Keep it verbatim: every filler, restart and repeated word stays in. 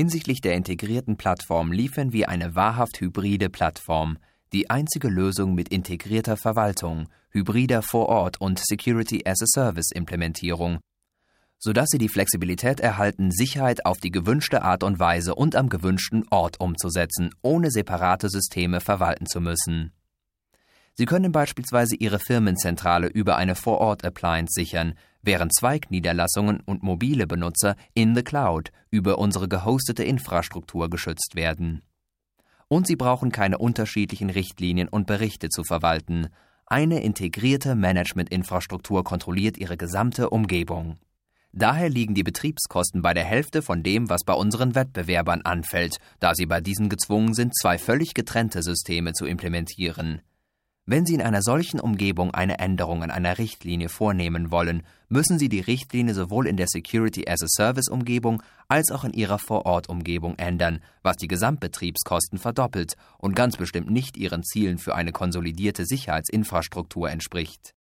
Hinsichtlich der integrierten Plattform liefern wir eine wahrhaft hybride Plattform, die einzige Lösung mit integrierter Verwaltung, hybrider Vor-Ort- und Security-as-a-Service-Implementierung, sodass Sie die Flexibilität erhalten, Sicherheit auf die gewünschte Art und Weise und am gewünschten Ort umzusetzen, ohne separate Systeme verwalten zu müssen. Sie können beispielsweise Ihre Firmenzentrale über eine Vor-Ort-Appliance sichern, während Zweigniederlassungen und mobile Benutzer in the Cloud über unsere gehostete Infrastruktur geschützt werden. Und Sie brauchen keine unterschiedlichen Richtlinien und Berichte zu verwalten. Eine integrierte Management-Infrastruktur kontrolliert Ihre gesamte Umgebung. Daher liegen die Betriebskosten bei der Hälfte von dem, was bei unseren Wettbewerbern anfällt, da sie bei diesen gezwungen sind, zwei völlig getrennte Systeme zu implementieren. Wenn Sie in einer solchen Umgebung eine Änderung an einer Richtlinie vornehmen wollen, müssen Sie die Richtlinie sowohl in der Security-as-a-Service-Umgebung als auch in Ihrer Vor-Ort-Umgebung ändern, was die Gesamtbetriebskosten verdoppelt und ganz bestimmt nicht Ihren Zielen für eine konsolidierte Sicherheitsinfrastruktur entspricht.